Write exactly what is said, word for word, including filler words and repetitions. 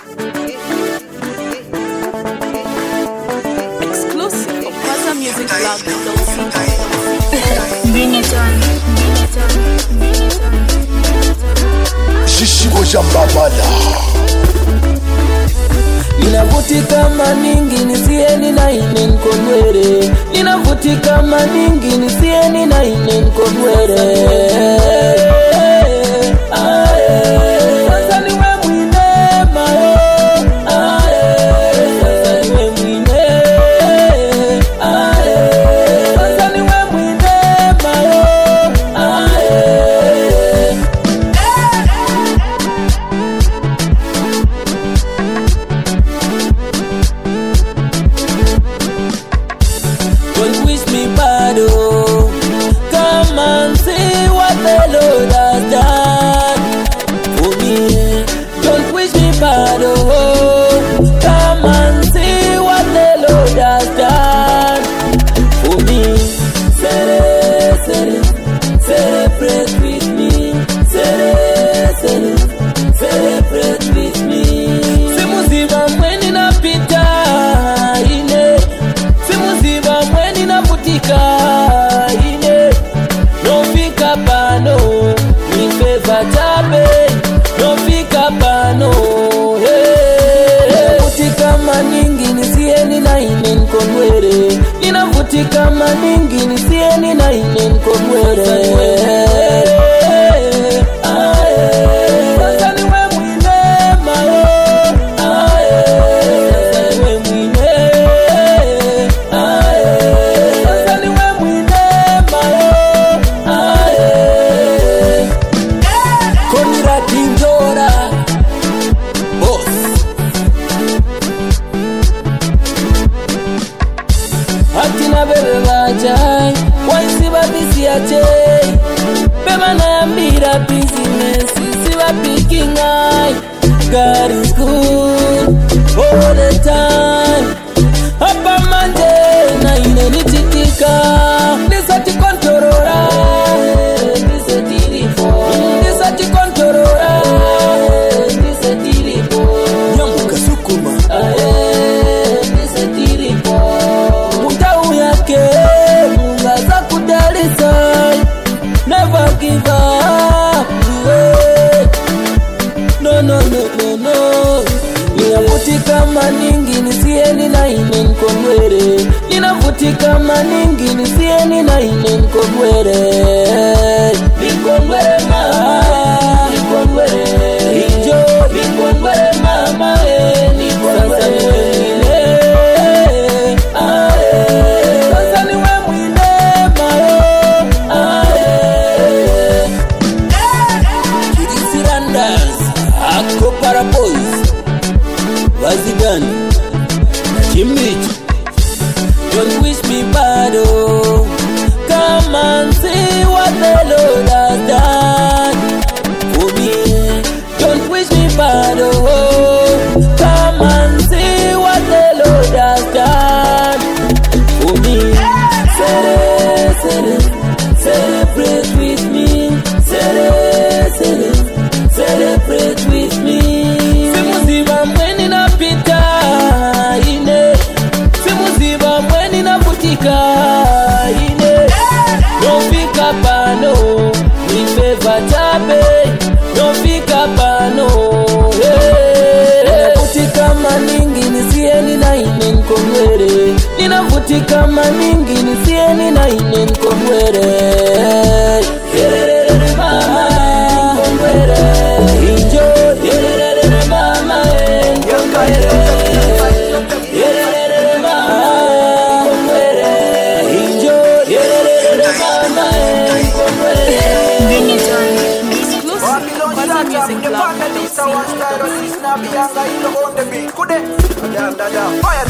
Exclusive for Plaza Music Blog. Bring it on, bring it on, bring it on. Shishiko Shambabala Ninavutika maningi nisieni na ine nkonwere. Ninavutika maningi nisieni na ine nkonwere. Sasa niwe mwine mayo. Sasa niwe mwine. Sasa niwe mwine mayo. Don't wish me bad, oh. Come and see what the Lord has done for me. Don't wish me bad, oh. Come and see what the Lord has done for me. Cele, cele, celebrate with me. Cele, cele, celebrate with me. Simuziba mweni napita ine. Simuziba mweni navutika ine. Nofika pano mi favor tabe. Nofika pano hey. Ninavutika maningi nisieni na ine nkonwere. Ninavutika maningi nisieni na ine nkonwere. Sasa niwe mwine mayo. Sasa niwe mwine. Sasa niwe mwine mayo. Konira Kinjora Boss Hatina bebe bajai Waisi babisi ache Beba naambira business Siwa picking eye God is good all the time. Hapa manje na ine nichitika. Nisati kontorora Nisati rifo Nisati kontorora Nisati rifo Nyamuka sukuma Nisati rifo Mutau yake Munga za kudalisa. Never give up yeah. No no no no no. Ninavutika maningi nisieni na ine nkonwere. Ninavutika maningi nisieni na ine nkonwere. Nkonwere mama, nkonwere Injo, nkonwere mama eh, nkonwere Sasa niwe mwine mayo. Kirisirandas Ako para boys Wazigani Kimbichi. Don't wish me bad, oh. Come and see what the Lord has done for me. Don't wish me bad, oh. Come and see what the Lord has done for me. Cele, cele, celebrate with me. Cele, cele, celebrate with me. Simuziba mweni napita ine. Simuziba mweni navutika ine. Nofika pano mi favor tabe. Nofika pano hey. Ninavutika maningi nisieni na ine nkonwere. Ninavutika maningi nisieni na ine nkonwere. Yerere mama nkonwere. Injo yerere mama nkonwere. Yerere mama nkonwere. Injo yerere mama nkonwere. Bring it on. Exclusive for Plaza Music Blog. Fire